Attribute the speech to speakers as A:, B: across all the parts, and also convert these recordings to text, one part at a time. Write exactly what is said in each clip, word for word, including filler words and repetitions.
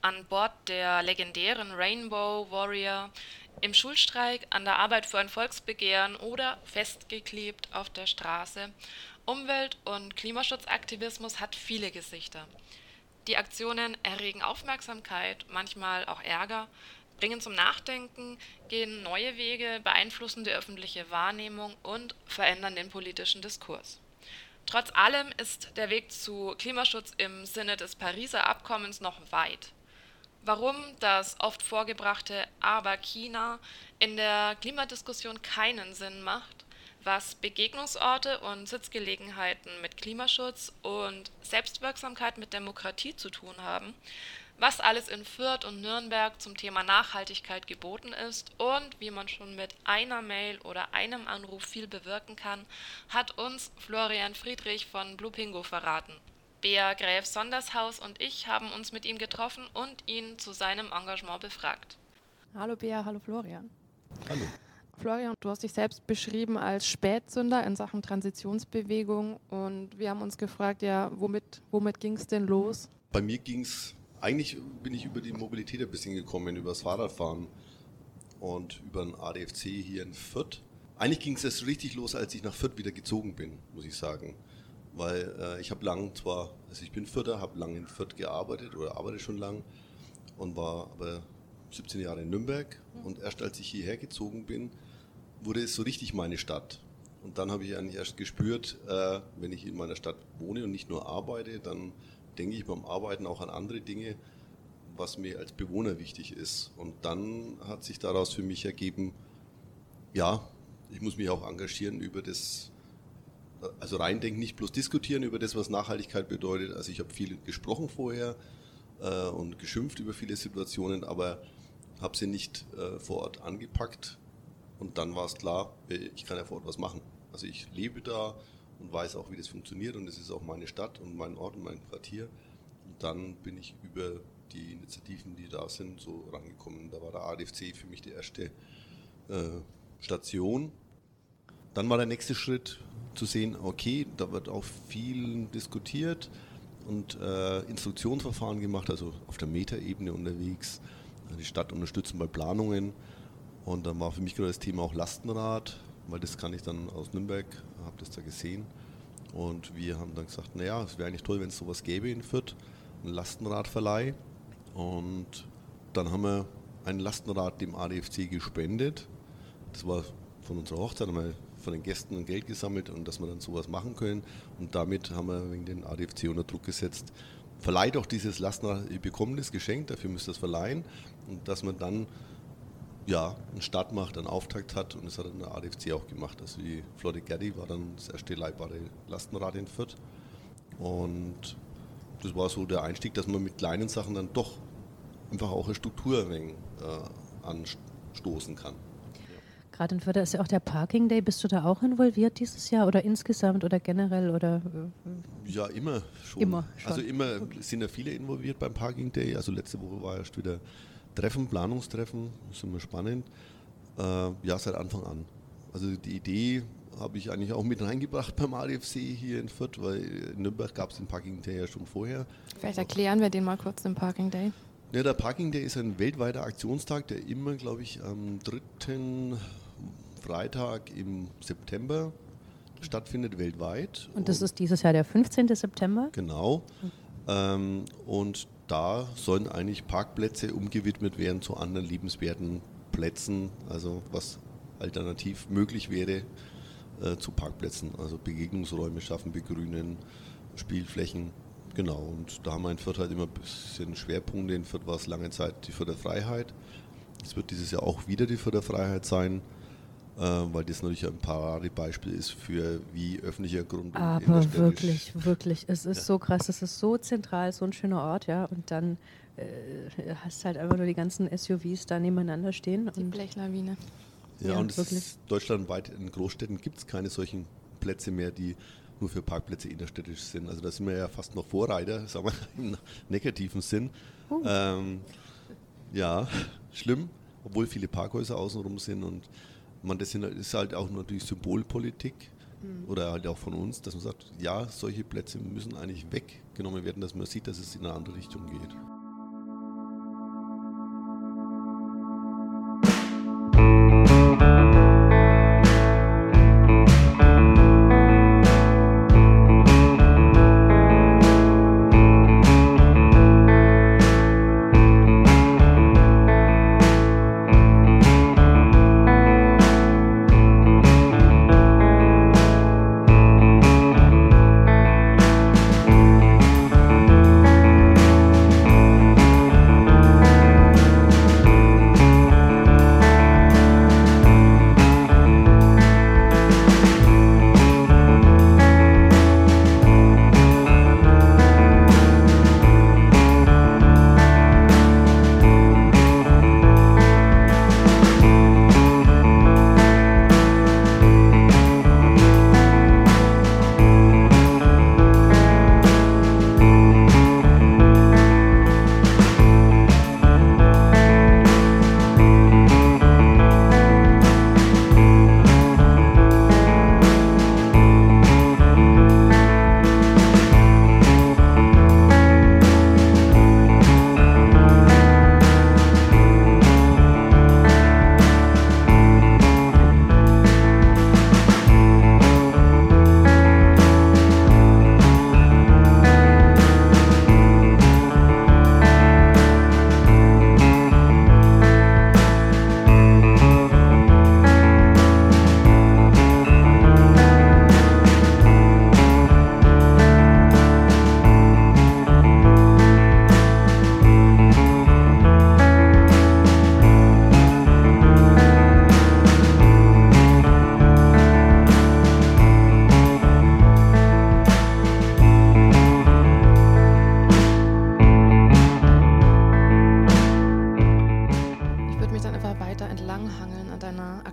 A: an Bord der legendären Rainbow Warrior, im Schulstreik, an der Arbeit für ein Volksbegehren oder festgeklebt auf der Straße. Umwelt- und Klimaschutzaktivismus hat viele Gesichter. Die Aktionen erregen Aufmerksamkeit, manchmal auch Ärger, bringen zum Nachdenken, gehen neue Wege, beeinflussen die öffentliche Wahrnehmung und verändern den politischen Diskurs. Trotz allem ist der Weg zu Klimaschutz im Sinne des Pariser Abkommens noch weit. Warum das oft vorgebrachte Aber China in der Klimadiskussion keinen Sinn macht, was Begegnungsorte und Sitzgelegenheiten mit Klimaschutz und Selbstwirksamkeit mit Demokratie zu tun haben, was alles in Fürth und Nürnberg zum Thema Nachhaltigkeit geboten ist und wie man schon mit einer Mail oder einem Anruf viel bewirken kann, hat uns Florian Friedrich von Blue Pingo verraten. Bea Gräf-Sondershaus und ich haben uns mit ihm getroffen und ihn zu seinem Engagement befragt.
B: Hallo Bea, hallo Florian.
C: Hallo.
B: Florian, du hast dich selbst beschrieben als Spätsünder in Sachen Transitionsbewegung und wir haben uns gefragt, ja, womit, womit ging es denn los?
C: Bei mir ging es, eigentlich bin ich über die Mobilität ein bisschen gekommen, über das Fahrradfahren und über den A D F C hier in Fürth. Eigentlich ging es erst richtig los, als ich nach Fürth wieder gezogen bin, muss ich sagen. Weil äh, ich habe lang zwar, also ich bin Fürther, habe lange in Fürth gearbeitet oder arbeite schon lang und war aber siebzehn Jahre in Nürnberg und erst als ich hierher gezogen bin, wurde es so richtig meine Stadt. Und dann habe ich eigentlich erst gespürt, äh, wenn ich in meiner Stadt wohne und nicht nur arbeite, dann denke ich beim Arbeiten auch an andere Dinge, was mir als Bewohner wichtig ist. Und dann hat sich daraus für mich ergeben, ja, ich muss mich auch engagieren über das, also reindenken, nicht bloß diskutieren über das, was Nachhaltigkeit bedeutet. Also ich habe viel gesprochen vorher äh, und geschimpft über viele Situationen, aber habe sie nicht äh, vor Ort angepackt. Und dann war es klar, ich kann ja vor Ort was machen. Also ich lebe da und weiß auch, wie das funktioniert und es ist auch meine Stadt und mein Ort und mein Quartier. Und dann bin ich über die Initiativen, die da sind, so rangekommen. Da war der A D F C für mich die erste äh, Station. Dann war der nächste Schritt zu sehen, okay, da wird auch viel diskutiert und äh, Instruktionsverfahren gemacht, also auf der Metaebene unterwegs, die Stadt unterstützen bei Planungen. Und dann war für mich gerade das Thema auch Lastenrad, weil das kann ich dann aus Nürnberg, habe das da gesehen. Und wir haben dann gesagt, naja, es wäre eigentlich toll, wenn es sowas gäbe in Fürth, ein Lastenradverleih. Und dann haben wir ein Lastenrad dem A D F C gespendet. Das war von unserer Hochzeit, haben wir von den Gästen ein Geld gesammelt und dass wir dann sowas machen können. Und damit haben wir wegen den A D F C unter Druck gesetzt. Verleiht auch dieses Lastenrad, ihr bekommt das Geschenk, dafür müsst ihr es verleihen. Und dass man dann ja, einen Start macht, einen Auftakt hat und das hat dann der A D F C auch gemacht. Also die Flotte Gerdi war dann das erste leihbare Lastenrad in Fürth und das war so der Einstieg, dass man mit kleinen Sachen dann doch einfach auch eine Struktur ein wenig, äh, anstoßen kann.
D: Gerade in Fürth ist ja auch der Parking Day. Bist du da auch involviert dieses Jahr oder insgesamt oder generell? Oder?
C: Ja, immer schon.
D: Immer schon.
C: Also immer okay. Sind ja viele involviert beim Parking Day. Also letzte Woche war erst wieder Treffen, Planungstreffen, das ist immer spannend. Äh, ja, seit Anfang an. Also die Idee habe ich eigentlich auch mit reingebracht beim A D F C hier in Fürth, weil in Nürnberg gab es den Parking Day ja schon vorher.
B: Vielleicht erklären wir den mal kurz, den Parking Day.
C: Ja, der Parking Day ist ein weltweiter Aktionstag, der immer, glaube ich, am dritten Freitag im September stattfindet, weltweit.
D: Und das ist dieses Jahr der fünfzehnten September?
C: Genau. Mhm. Ähm, und da sollen eigentlich Parkplätze umgewidmet werden zu anderen liebenswerten Plätzen, also was alternativ möglich wäre äh, zu Parkplätzen, also Begegnungsräume schaffen, begrünen, Spielflächen, genau. Und da haben wir in Fürth halt immer ein bisschen Schwerpunkte. In Fürth war es lange Zeit die Fürther Freiheit. Es wird dieses Jahr auch wieder die Fürther Freiheit sein, äh, weil das natürlich ein Paradebeispiel ist für wie öffentlicher Grund.
D: Aber wirklich, wirklich, es ist ja so krass, es ist so zentral, so ein schöner Ort, ja, und dann äh, hast halt einfach nur die ganzen S U Vs da nebeneinander stehen.
B: Die Blechlawine.
C: Ja, ja, und es ist deutschlandweit in Großstädten gibt es keine solchen Plätze mehr, die nur für Parkplätze innerstädtisch sind. Also da sind wir ja fast noch Vorreiter, sagen wir im negativen Sinn. Uh. Ähm, ja, schlimm, obwohl viele Parkhäuser außenrum sind und man, das ist halt auch natürlich Symbolpolitik mhm. oder halt auch von uns, dass man sagt, ja, solche Plätze müssen eigentlich weggenommen werden, dass man sieht, dass es in eine andere Richtung geht.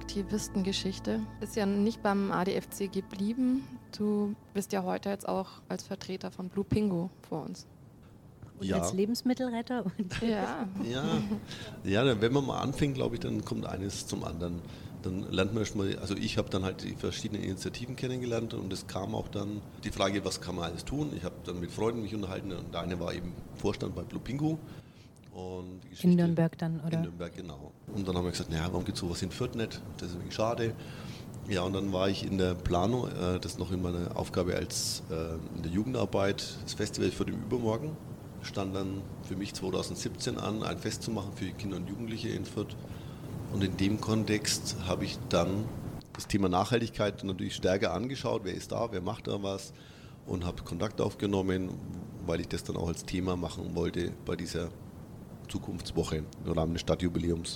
B: Aktivistengeschichte. Ist ja nicht beim A D F C geblieben. Du bist ja heute jetzt auch als Vertreter von Blue Pingo vor uns.
D: Und
C: Ja.
D: als Lebensmittelretter. Und
B: Ja.
C: Ja, ja, wenn man mal anfängt, glaube ich, dann kommt eines zum anderen. Dann lernt man erstmal, also ich habe dann halt die verschiedenen Initiativen kennengelernt und es kam auch dann die Frage, was kann man alles tun. Ich habe dann mit Freunden mich unterhalten und der eine war eben Vorstand bei Blue Pingo. Und die Geschichte,
D: in Nürnberg dann, oder?
C: In Nürnberg, genau. Und dann haben wir gesagt, naja, warum gibt es sowas in Fürth nicht? Das ist irgendwie schade. Ja, und dann war ich in der Planung, äh, das noch in meiner Aufgabe als äh, in der Jugendarbeit, das Festival für den Übermorgen. Stand dann für mich zweitausendsiebzehn an, ein Fest zu machen für Kinder und Jugendliche in Fürth. Und in dem Kontext habe ich dann das Thema Nachhaltigkeit natürlich stärker angeschaut. Wer ist da, wer macht da was? Und habe Kontakt aufgenommen, weil ich das dann auch als Thema machen wollte bei dieser Zukunftswoche im Rahmen des Stadtjubiläums.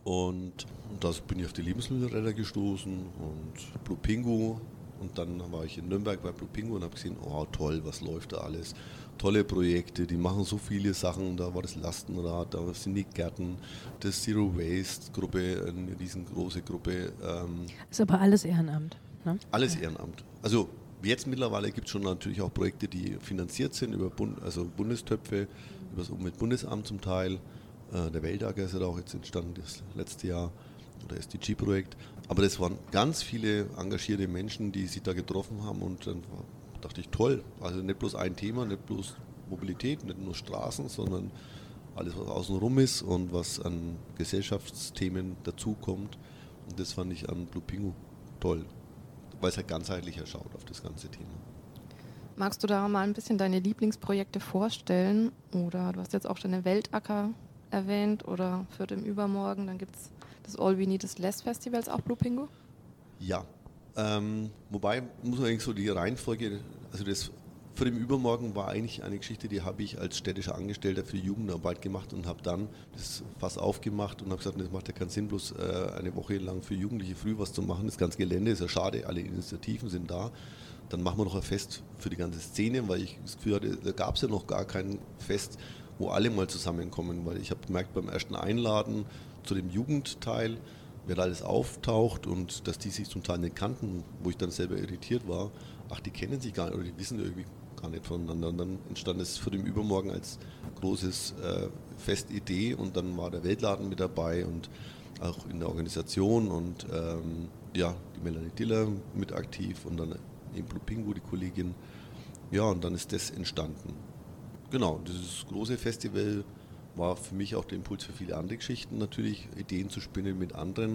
C: Und da bin ich auf die Lebensmittelretter gestoßen und Blue Pingo. Und dann war ich in Nürnberg bei Blue Pingo und habe gesehen, oh toll, was läuft da alles. Tolle Projekte, die machen so viele Sachen. Da war das Lastenrad, da sind die Gärten, das Zero Waste Gruppe, eine riesengroße Gruppe. Ähm,
D: Ist aber alles Ehrenamt, ne?
C: alles Ehrenamt. Also jetzt mittlerweile gibt es schon natürlich auch Projekte, die finanziert sind über Bund, also Bundestöpfe, über das Umweltbundesamt zum Teil. Äh, der Weltacker ist ja auch jetzt entstanden das letzte Jahr, oder S D G-Projekt. Aber das waren ganz viele engagierte Menschen, die sich da getroffen haben und dann dachte ich, toll, also nicht bloß ein Thema, nicht bloß Mobilität, nicht nur Straßen, sondern alles, was außenrum ist und was an Gesellschaftsthemen dazukommt. Und das fand ich an Blue Pingo toll, weil es halt ganzheitlicher schaut auf das ganze Thema.
B: Magst du da mal ein bisschen deine Lieblingsprojekte vorstellen? Oder du hast jetzt auch schon den Weltacker erwähnt oder Fürth im Übermorgen, dann gibt es das All We Need Is Less Festivals, auch Blue Pingo?
C: Ja, ähm, wobei muss man eigentlich so die Reihenfolge, also das Fürth im Übermorgen war eigentlich eine Geschichte, die habe ich als städtischer Angestellter für die Jugendarbeit gemacht und habe dann das Fass aufgemacht und habe gesagt, das macht ja keinen Sinn, bloß äh, eine Woche lang für Jugendliche früh was zu machen. Das ganze Gelände ist ja schade, alle Initiativen sind da. Dann machen wir noch ein Fest für die ganze Szene, weil ich das Gefühl hatte, da gab es ja noch gar kein Fest, wo alle mal zusammenkommen, weil ich habe gemerkt, beim ersten Einladen zu dem Jugendteil, wer da alles auftaucht und dass die sich zum Teil nicht kannten, wo ich dann selber irritiert war, ach, die kennen sich gar nicht oder die wissen irgendwie gar nicht voneinander. Und dann entstand es für den Übermorgen als großes äh, Festidee und dann war der Weltladen mit dabei und auch in der Organisation und ähm, ja, die Melanie Diller mit aktiv und dann eben Blue Pingo, die Kollegin. Ja, und dann ist das entstanden. Genau, dieses große Festival war für mich auch der Impuls für viele andere Geschichten, natürlich Ideen zu spinnen mit anderen.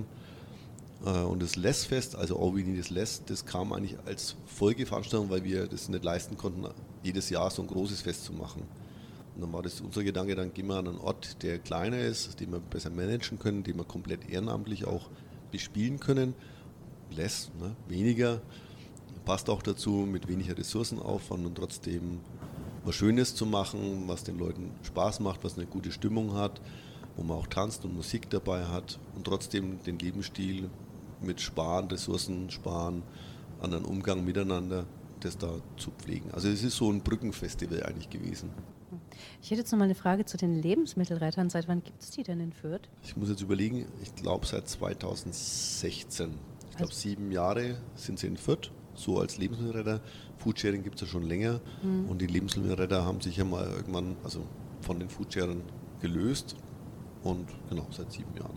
C: Und das Less-Fest, also All We Need Is Less, das kam eigentlich als Folgeveranstaltung, weil wir das nicht leisten konnten, jedes Jahr so ein großes Fest zu machen. Und dann war das unser Gedanke, dann gehen wir an einen Ort, der kleiner ist, den wir besser managen können, den wir komplett ehrenamtlich auch bespielen können. Less, ne? Weniger, passt auch dazu, mit weniger Ressourcenaufwand und trotzdem was Schönes zu machen, was den Leuten Spaß macht, was eine gute Stimmung hat, wo man auch tanzt und Musik dabei hat und trotzdem den Lebensstil mit Sparen, Ressourcen sparen, anderen Umgang miteinander, das da zu pflegen. Also es ist so ein Brückenfestival eigentlich gewesen.
D: Ich hätte jetzt noch mal eine Frage zu den Lebensmittelrettern. Seit wann gibt es die denn in Fürth?
C: Ich muss jetzt überlegen, ich glaube seit zweitausendsechzehn. Ich glaube
D: Also
C: sieben Jahre sind sie in Fürth, so als Lebensmittelretter. Foodsharing gibt es ja schon länger mhm. und die Lebensmittelretter haben sich ja mal irgendwann also von den Foodsharern gelöst und genau, seit sieben Jahren.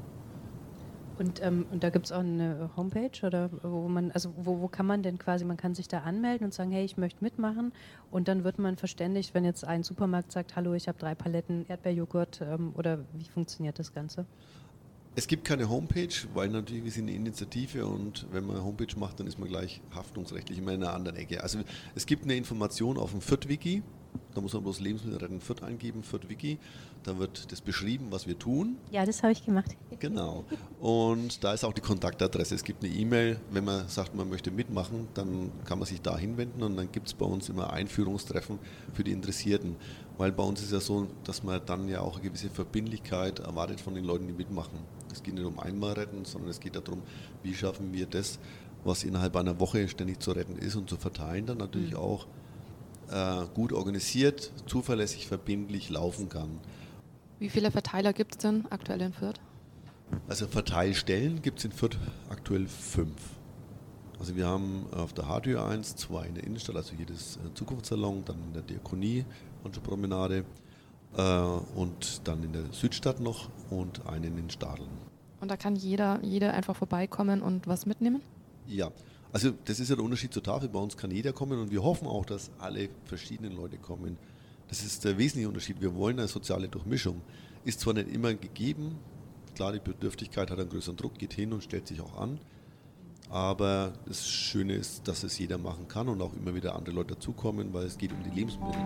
D: Und, ähm, und da gibt es auch eine Homepage oder wo man, also wo, wo kann man denn quasi, man kann sich da anmelden und sagen, hey, ich möchte mitmachen und dann wird man verständigt, wenn jetzt ein Supermarkt sagt, hallo, ich habe drei Paletten Erdbeerjoghurt ähm, oder wie funktioniert das Ganze?
C: Es gibt keine Homepage, weil natürlich wir sind eine Initiative und wenn man eine Homepage macht, dann ist man gleich haftungsrechtlich immer in einer anderen Ecke. Also es gibt eine Information auf dem Fürth-Wiki, da muss man bloß Lebensmittelretten Fürth eingeben, Fürth-Wiki, da wird das beschrieben, was wir tun.
D: Ja, das habe ich gemacht.
C: Genau. Und da ist auch die Kontaktadresse. Es gibt eine E-Mail, wenn man sagt, man möchte mitmachen, dann kann man sich da hinwenden und dann gibt es bei uns immer Einführungstreffen für die Interessierten. Weil bei uns ist ja so, dass man dann ja auch eine gewisse Verbindlichkeit erwartet von den Leuten, die mitmachen. Es geht nicht um einmal retten, sondern es geht darum, wie schaffen wir das, was innerhalb einer Woche ständig zu retten ist und zu verteilen, dann natürlich mhm. auch äh, gut organisiert, zuverlässig, verbindlich laufen kann.
B: Wie viele Verteiler gibt es denn aktuell in Fürth?
C: Also Verteilstellen gibt es in Fürth aktuell fünf. Also wir haben auf der Hardtür eins, zwei in der Innenstadt, also hier das Zukunftssalon, dann in der Diakonie, Promenade äh, und dann in der Südstadt noch und einen in den Stadeln.
B: Und da kann jeder, jeder einfach vorbeikommen und was mitnehmen?
C: Ja, also das ist ja der Unterschied zur Tafel. Bei uns kann jeder kommen und wir hoffen auch, dass alle verschiedenen Leute kommen. Das ist der wesentliche Unterschied. Wir wollen eine soziale Durchmischung. Ist zwar nicht immer gegeben, klar, die Bedürftigkeit hat einen größeren Druck, geht hin und stellt sich auch an. Aber das Schöne ist, dass es jeder machen kann und auch immer wieder andere Leute dazukommen, weil es geht um die Lebensmittel.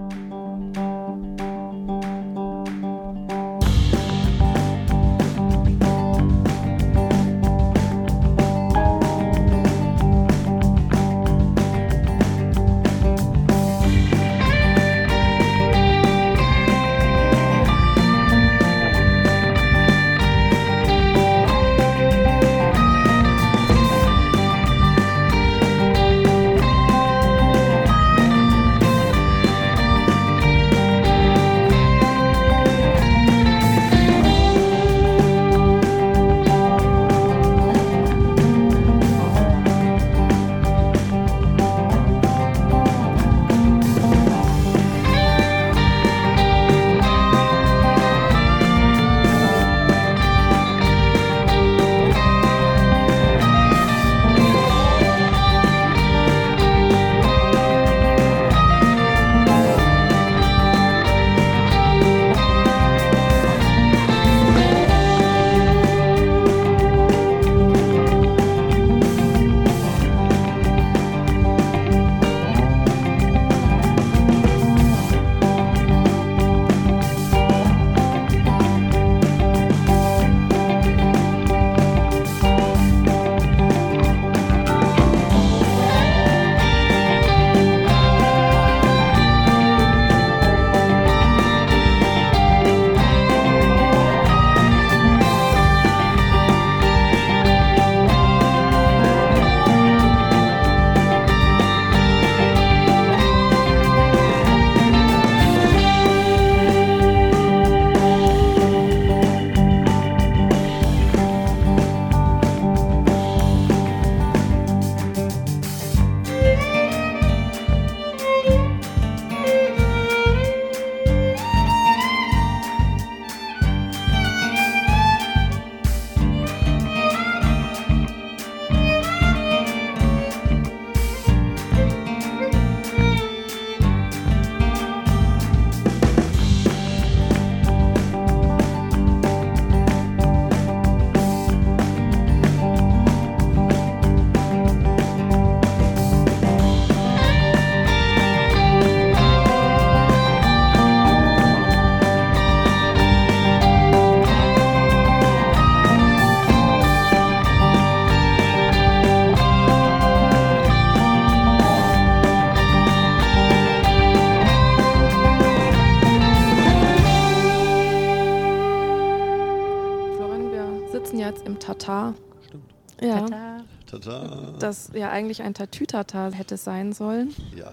B: Tatar.
C: Stimmt.
B: Ja.
D: Tatar.
C: Tatar.
B: Das ja eigentlich ein Tatütata hätte sein sollen.
C: Ja.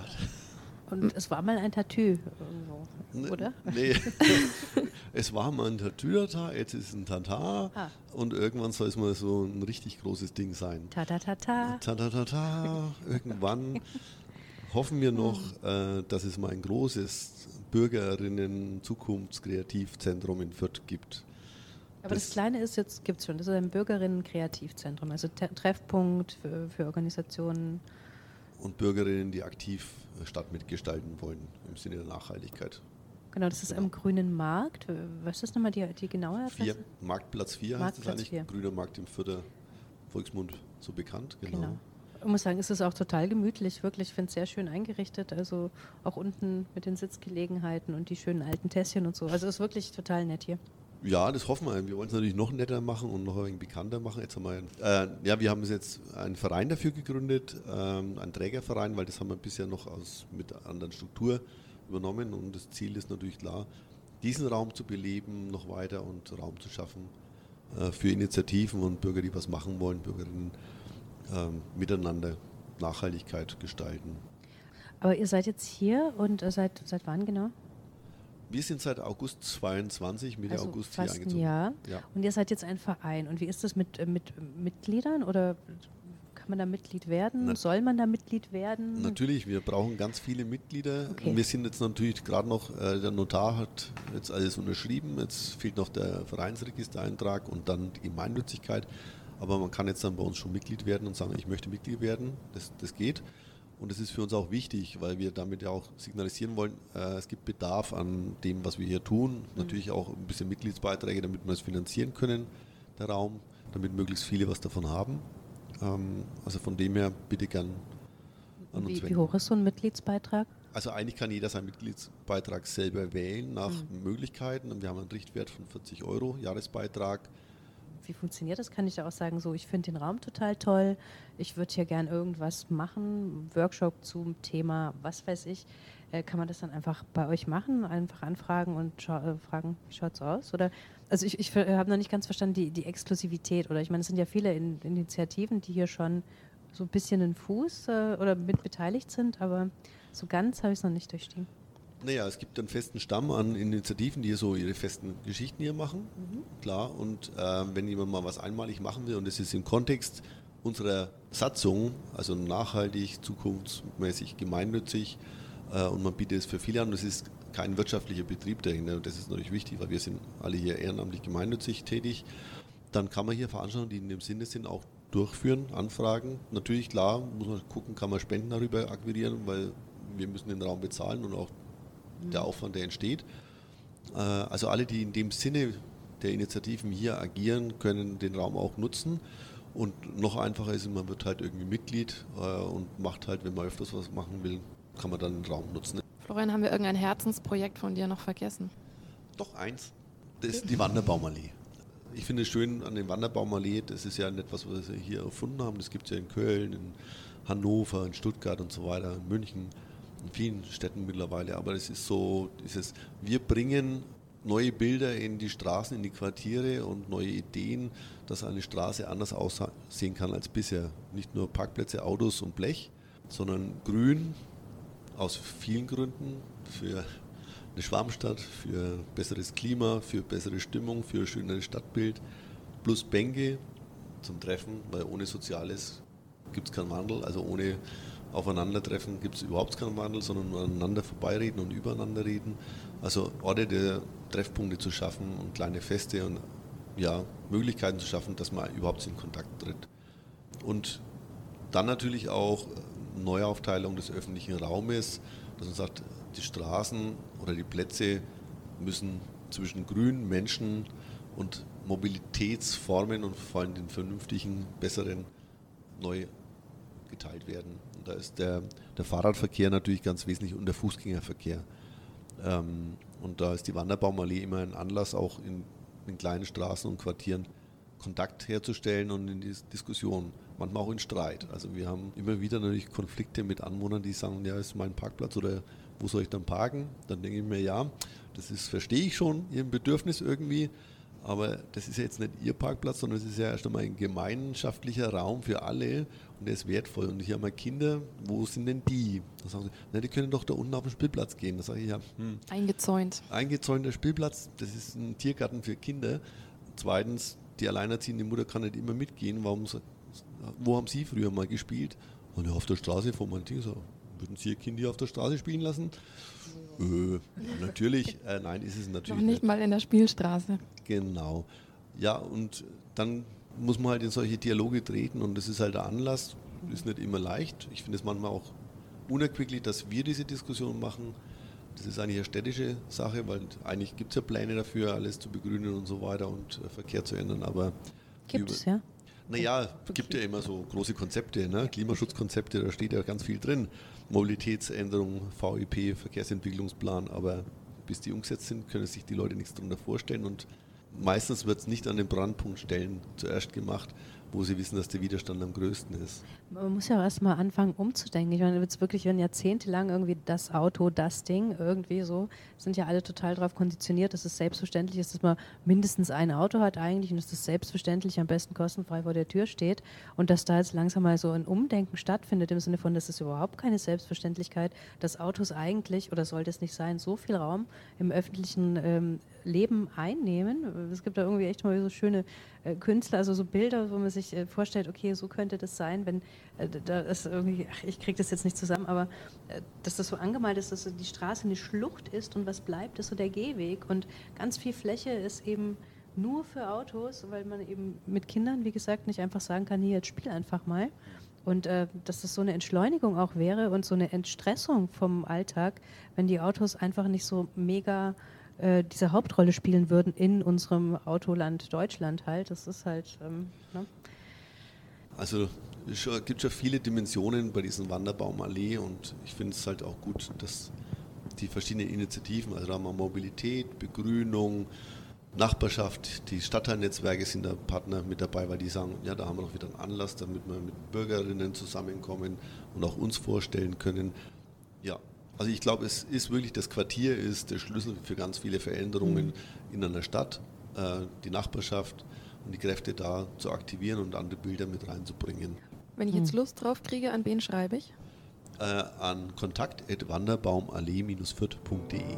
D: Und es war mal ein Tattoo irgendwo, oder?
C: Nee, es war mal ein Tatütata, jetzt ist es ein Tatar
D: Ah.
C: und irgendwann soll es mal so ein richtig großes Ding sein.
D: Tatatata.
C: Tatatata. Irgendwann hoffen wir noch, äh, dass es mal ein großes Bürgerinnen-Zukunftskreativzentrum in Fürth gibt.
D: Aber das, das Kleine ist jetzt, gibt es schon, das ist ein Bürgerinnen-Kreativzentrum, also Te- Treffpunkt für, für Organisationen.
C: Und Bürgerinnen, die aktiv Stadt mitgestalten wollen, im Sinne der Nachhaltigkeit.
D: Genau, das ist
C: Genau.
D: am Grünen Markt. Was ist nochmal die, die genaue Adresse?
C: Vier, Marktplatz vier heißt es eigentlich,
D: vier.
C: Grüner Markt im Fürther Volksmund so bekannt. Genau.
D: Genau. Ich muss sagen, es ist auch total gemütlich, wirklich. Ich finde es sehr schön eingerichtet. Also auch unten mit den Sitzgelegenheiten und die schönen alten Tässchen und so. Also es ist wirklich total nett hier.
C: Ja, das hoffen wir. Wir wollen es natürlich noch netter machen und noch ein wenig bekannter machen. Jetzt haben wir, äh, ja, wir haben jetzt einen Verein dafür gegründet, ähm, einen Trägerverein, weil das haben wir bisher noch aus, mit einer anderen Struktur übernommen. Und das Ziel ist natürlich klar, diesen Raum zu beleben, noch weiter und Raum zu schaffen äh, für Initiativen und Bürger, die was machen wollen, Bürgerinnen ähm, miteinander Nachhaltigkeit gestalten.
D: Aber ihr seid jetzt hier und äh, seit, seit wann genau?
C: Wir sind seit August zweiundzwanzig, Mitte
D: Also
C: August hier
D: fast ein
C: eingezogen.
D: Jahr.
C: Ja.
D: Und ihr seid jetzt ein Verein. Und wie ist das mit, äh, mit äh, Mitgliedern? Oder kann man da Mitglied werden?
C: Na,
D: Soll man da Mitglied werden?
C: Natürlich, wir brauchen ganz viele Mitglieder.
D: Okay.
C: Wir sind jetzt natürlich gerade noch, äh, der Notar hat jetzt alles unterschrieben, jetzt fehlt noch der Vereinsregistereintrag und dann die Gemeinnützigkeit. Aber man kann jetzt dann bei uns schon Mitglied werden und sagen, ich möchte Mitglied werden, das, das geht. Und das ist für uns auch wichtig, weil wir damit ja auch signalisieren wollen, äh, es gibt Bedarf an dem, was wir hier tun. Mhm. Natürlich auch ein bisschen Mitgliedsbeiträge, damit wir es finanzieren können, der Raum, damit möglichst viele was davon haben. Ähm, also von dem her bitte gern an uns
D: Wie,
C: wenden.
D: wie hoch ist so ein Mitgliedsbeitrag?
C: Also eigentlich kann jeder seinen Mitgliedsbeitrag selber wählen nach mhm. Möglichkeiten. Wir haben einen Richtwert von vierzig Euro Jahresbeitrag.
D: Wie funktioniert das? Kann ich da auch sagen, so ich finde den Raum total toll, ich würde hier gern irgendwas machen, Workshop zum Thema, was weiß ich. Äh, kann man das dann einfach bei euch machen, einfach anfragen und scha- äh, fragen, wie schaut es aus? Oder, also ich, ich habe noch nicht ganz verstanden, die, die Exklusivität. Oder ich meine, es sind ja viele in, Initiativen, die hier schon so ein bisschen einen Fuß äh, oder mit beteiligt sind, aber so ganz habe ich es noch nicht durchstiegen.
C: Naja, es gibt einen festen Stamm an Initiativen, die hier so ihre festen Geschichten hier machen, mhm. klar. Und äh, wenn jemand mal was einmalig machen will und das ist im Kontext unserer Satzung, also nachhaltig, zukunftsmäßig, gemeinnützig äh, und man bietet es für viele an, das ist kein wirtschaftlicher Betrieb dahinter und das ist natürlich wichtig, weil wir sind alle hier ehrenamtlich gemeinnützig tätig, dann kann man hier Veranstaltungen, die in dem Sinne sind, auch durchführen, anfragen. Natürlich, klar, muss man gucken, kann man Spenden darüber akquirieren, weil wir müssen den Raum bezahlen und auch der Aufwand, der entsteht. Also alle, die in dem Sinne der Initiativen hier agieren, können den Raum auch nutzen. Und noch einfacher ist, man wird halt irgendwie Mitglied und macht halt, wenn man öfters was machen will, kann man dann den Raum nutzen.
B: Florian, haben wir irgendein Herzensprojekt von dir noch vergessen?
C: Doch eins, das ist die Wanderbaumallee. Ich finde es schön an der Wanderbaumallee, das ist ja nicht was, was wir hier erfunden haben, das gibt es ja in Köln, in Hannover, in Stuttgart und so weiter, in München. In vielen Städten mittlerweile, aber es ist so, dieses, wir bringen neue Bilder in die Straßen, in die Quartiere und neue Ideen, dass eine Straße anders aussehen kann als bisher. Nicht nur Parkplätze, Autos und Blech, sondern grün aus vielen Gründen, für eine Schwarmstadt, für besseres Klima, für bessere Stimmung, für ein schöneres Stadtbild, plus Bänke zum Treffen, weil ohne Soziales gibt es keinen Wandel, also ohne Aufeinandertreffen gibt es überhaupt keinen Wandel, sondern nur aneinander vorbeireden und übereinander reden. Also Orte der Treffpunkte zu schaffen und kleine Feste und ja, Möglichkeiten zu schaffen, dass man überhaupt in Kontakt tritt. Und dann natürlich auch Neuaufteilung des öffentlichen Raumes, dass man sagt, die Straßen oder die Plätze müssen zwischen Grün, Menschen und Mobilitätsformen und vor allem den vernünftigen, besseren neu geteilt werden. Und da ist der, der Fahrradverkehr natürlich ganz wesentlich und der Fußgängerverkehr. Ähm, und da ist die Wanderbaumallee immer ein Anlass, auch in, in kleinen Straßen und Quartieren Kontakt herzustellen und in die Diskussion, manchmal auch in Streit. Also wir haben immer wieder natürlich Konflikte mit Anwohnern, die sagen, ja, ist mein Parkplatz oder wo soll ich dann parken? Dann denke ich mir, ja, das ist, verstehe ich schon, Ihr Bedürfnis irgendwie, aber das ist ja jetzt nicht Ihr Parkplatz, sondern es ist ja erst einmal ein gemeinschaftlicher Raum für alle und der ist wertvoll. Und hier haben wir Kinder, wo sind denn die? Da sagen sie, na, die können doch da unten auf den Spielplatz gehen. Da sage ich, ja, hm.
B: Eingezäunt.
C: Eingezäunter Spielplatz, das ist ein Tiergarten für Kinder. Zweitens, die alleinerziehende Mutter kann nicht immer mitgehen. Warum, wo haben Sie früher mal gespielt? Und ja, auf der Straße vor meinem Ding so. Würden Sie Ihr Kind hier auf der Straße spielen lassen? Äh, natürlich, äh, nein, ist es natürlich
B: Noch nicht, nicht mal in der Spielstraße.
C: Genau. Ja, und dann muss man halt in solche Dialoge treten und das ist halt der Anlass. Ist nicht immer leicht. Ich finde es manchmal auch unerquicklich, dass wir diese Diskussion machen. Das ist eigentlich eine städtische Sache, weil eigentlich gibt es ja Pläne dafür, alles zu begrünen und so weiter und äh, Verkehr zu ändern. Aber
D: gibt es, ja?
C: Naja, es gibt ja immer so große Konzepte, ne? Klimaschutzkonzepte, da steht ja ganz viel drin. Mobilitätsänderung, V I P, Verkehrsentwicklungsplan, aber bis die umgesetzt sind, können sich die Leute nichts darunter vorstellen und meistens wird es nicht an den Brandpunktstellen zuerst gemacht, wo sie wissen, dass der Widerstand am größten ist.
D: Man muss ja auch erst mal anfangen umzudenken. Ich meine, jetzt wirklich, wenn jahrzehntelang irgendwie das Auto, das Ding, irgendwie so, sind ja alle total darauf konditioniert, dass es selbstverständlich ist, dass man mindestens ein Auto hat eigentlich und dass das selbstverständlich am besten kostenfrei vor der Tür steht und dass da jetzt langsam mal so ein Umdenken stattfindet, im Sinne von, das ist überhaupt keine Selbstverständlichkeit, dass Autos eigentlich, oder sollte es nicht sein, so viel Raum im öffentlichen ähm, Leben einnehmen. Es gibt da irgendwie echt mal so schöne äh, Künstler, also so Bilder, wo man sich äh, vorstellt, okay, so könnte das sein, wenn äh, da ist irgendwie, ach, ich kriege das jetzt nicht zusammen, aber äh, dass das so angemalt ist, dass so die Straße eine Schlucht ist und was bleibt, ist so der Gehweg und ganz viel Fläche ist eben nur für Autos, weil man eben mit Kindern, wie gesagt, nicht einfach sagen kann, hier, jetzt spiel einfach mal. Und äh, dass das so eine Entschleunigung auch wäre und so eine Entstressung vom Alltag, wenn die Autos einfach nicht so mega diese Hauptrolle spielen würden in unserem Autoland Deutschland halt. Das ist halt... Ähm, ne?
C: Also es gibt schon viele Dimensionen bei diesen Wanderbaumallee und ich finde es halt auch gut, dass die verschiedenen Initiativen, also da haben wir Mobilität, Begrünung, Nachbarschaft, die Stadtteilnetzwerke sind da Partner mit dabei, weil die sagen, ja, da haben wir noch wieder einen Anlass, damit wir mit Bürgerinnen zusammenkommen und auch uns vorstellen können. Ja. Also ich glaube, es ist wirklich, das Quartier ist der Schlüssel für ganz viele Veränderungen mhm. in einer Stadt, äh, die Nachbarschaft und die Kräfte da zu aktivieren und andere Bilder mit reinzubringen.
B: Wenn ich jetzt Lust drauf kriege, an wen schreibe ich?
C: Äh, an kontakt at wanderbaumallee Bindestrich fürth punkt de.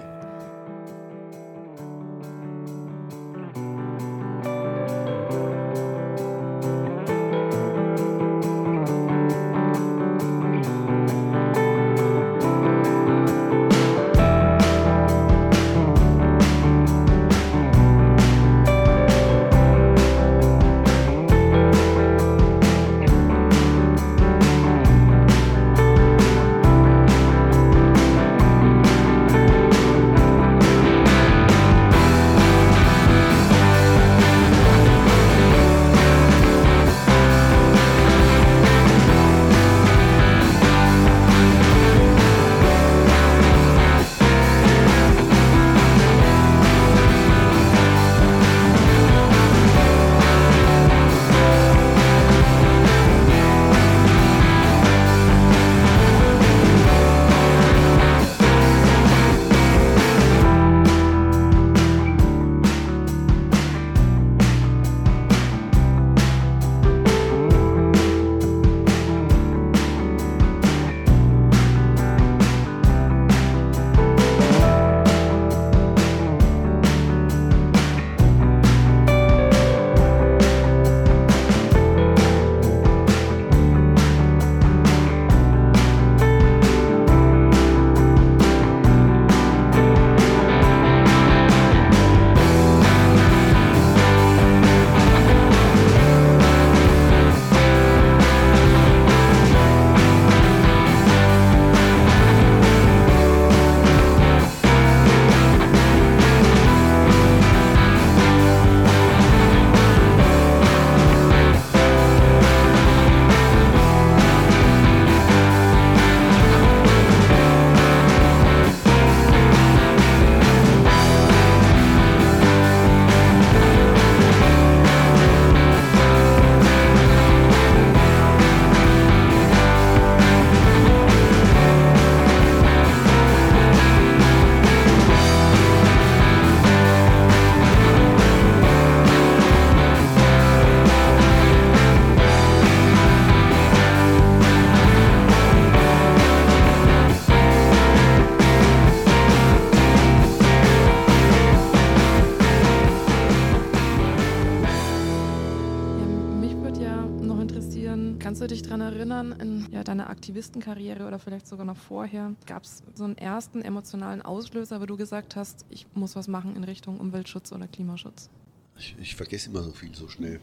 B: Kannst du dich daran erinnern, in ja, deiner Aktivistenkarriere oder vielleicht sogar noch vorher, gab es so einen ersten emotionalen Auslöser, wo du gesagt hast, ich muss was machen in Richtung Umweltschutz oder Klimaschutz?
C: Ich, ich vergesse immer so viel so schnell.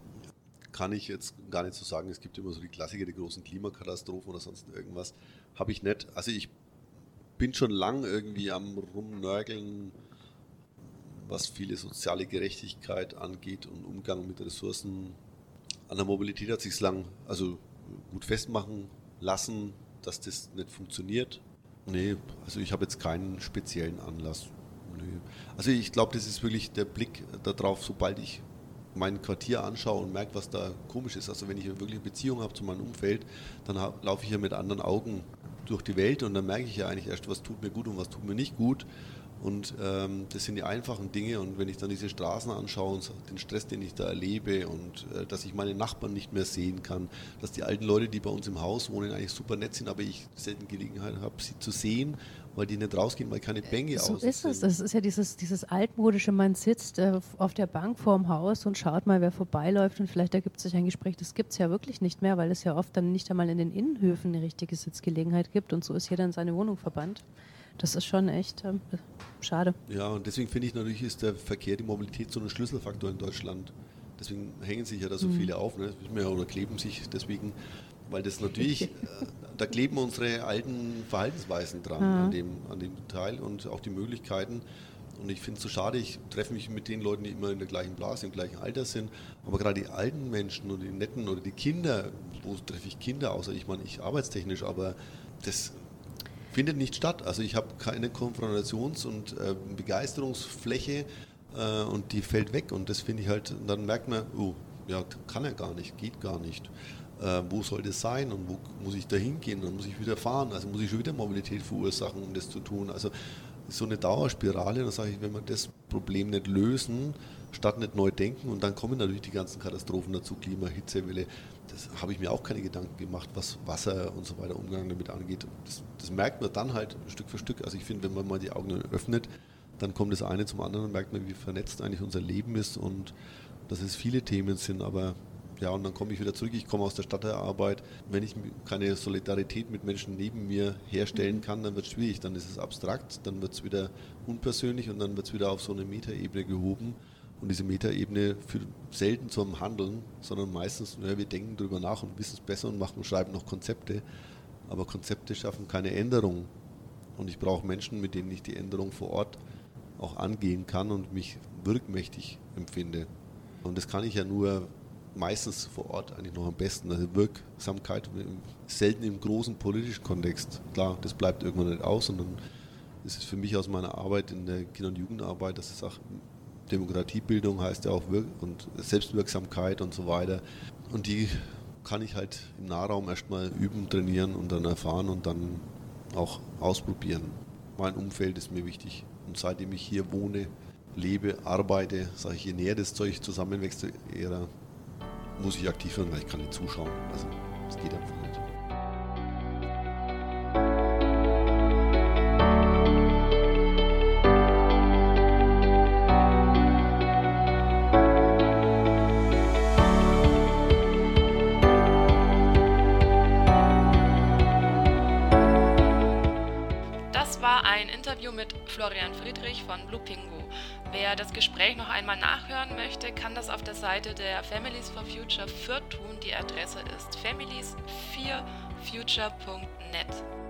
C: Kann ich jetzt gar nicht so sagen, es gibt immer so die Klassiker, die großen Klimakatastrophen oder sonst irgendwas. Habe ich nicht. Also ich bin schon lang irgendwie am Rumnörgeln, was viele soziale Gerechtigkeit angeht und Umgang mit Ressourcen. An der Mobilität hat sich lang also gut festmachen lassen, dass das nicht funktioniert. Nee, also ich habe jetzt keinen speziellen Anlass. Nö. Also ich glaube, das ist wirklich der Blick darauf, sobald ich mein Quartier anschaue und merke, was da komisch ist. Also wenn ich wirklich eine Beziehung habe zu meinem Umfeld, dann laufe ich ja mit anderen Augen durch die Welt und dann merke ich ja eigentlich erst, was tut mir gut und was tut mir nicht gut. Und ähm, das sind die einfachen Dinge und wenn ich dann diese Straßen anschaue und den Stress, den ich da erlebe und äh, dass ich meine Nachbarn nicht mehr sehen kann, dass die alten Leute, die bei uns im Haus wohnen, eigentlich super nett sind, aber ich selten Gelegenheit habe, sie zu sehen, weil die nicht rausgehen, weil keine Bänke
D: So
C: außen
D: ist es.
C: sind.
D: Es ist ja dieses, dieses altmodische, man sitzt äh, auf der Bank vorm Haus und schaut mal, wer vorbeiläuft und vielleicht ergibt sich ein Gespräch. Das gibt es ja wirklich nicht mehr, weil es ja oft dann nicht einmal in den Innenhöfen eine richtige Sitzgelegenheit gibt und so ist jeder in seine Wohnung verbannt. Das ist schon echt äh, schade.
C: Ja, und deswegen finde ich natürlich, ist der Verkehr, die Mobilität so ein Schlüsselfaktor in Deutschland. Deswegen hängen sich ja da so mhm. viele auf, ne? Oder kleben sich deswegen, weil das natürlich, äh, da kleben unsere alten Verhaltensweisen dran
D: ja.
C: an, dem, an dem Teil und auch die Möglichkeiten. Und ich finde es so schade, ich treffe mich mit den Leuten, die immer in der gleichen Blase, im gleichen Alter sind, aber gerade die alten Menschen oder die Netten oder die Kinder, wo treffe ich Kinder, außer ich meine, ich arbeitstechnisch, aber das findet nicht statt. Also ich habe keine Konfrontations- und äh, Begeisterungsfläche äh, und die fällt weg und das finde ich halt, dann merkt man, oh, ja, kann er gar nicht, geht gar nicht. Äh, wo soll das sein und wo muss ich da hingehen? Dann muss ich wieder fahren, also muss ich schon wieder Mobilität verursachen, um das zu tun. Also so eine Dauerspirale, dann sage ich, wenn wir das Problem nicht lösen, statt nicht neu denken und dann kommen natürlich die ganzen Katastrophen dazu, Klima, Hitzewelle, das habe ich mir auch keine Gedanken gemacht, was Wasser und so weiter, Umgang damit angeht. Das, das merkt man dann halt Stück für Stück. Also ich finde, wenn man mal die Augen öffnet, dann kommt das eine zum anderen und merkt man, wie vernetzt eigentlich unser Leben ist und dass es viele Themen sind, aber ja, und dann komme ich wieder zurück, ich komme aus der Stadtteilarbeit. Wenn ich keine Solidarität mit Menschen neben mir herstellen kann, dann wird es schwierig, dann ist es abstrakt, dann wird es wieder unpersönlich und dann wird es wieder auf so eine Metaebene gehoben. Und diese Metaebene führt selten zum Handeln, sondern meistens, ja, wir denken darüber nach und wissen es besser und machen, schreiben noch Konzepte. Aber Konzepte schaffen keine Änderung. Und ich brauche Menschen, mit denen ich die Änderung vor Ort auch angehen kann und mich wirkmächtig empfinde. Und das kann ich ja nur meistens vor Ort eigentlich noch am besten. Also Wirksamkeit selten im großen politischen Kontext. Klar, das bleibt irgendwann nicht aus. Und dann ist es für mich aus meiner Arbeit in der Kinder- und Jugendarbeit, dass es auch Demokratiebildung heißt ja auch Wirk- und Selbstwirksamkeit und so weiter. Und die kann ich halt im Nahraum erstmal üben, trainieren und dann erfahren und dann auch ausprobieren. Mein Umfeld ist mir wichtig. Und seitdem ich hier wohne, lebe, arbeite, sage ich, je näher das Zeug zusammenwächst, eher muss ich aktiv werden, weil ich kann nicht zuschauen. Also es geht einfach nicht.
A: Das war ein Interview mit Florian Friedrich von Blue Pingu. Wer das Gespräch noch einmal nachhören möchte, kann das auf der Seite der Families for Future Fürth tun. Die Adresse ist families vier future punkt net.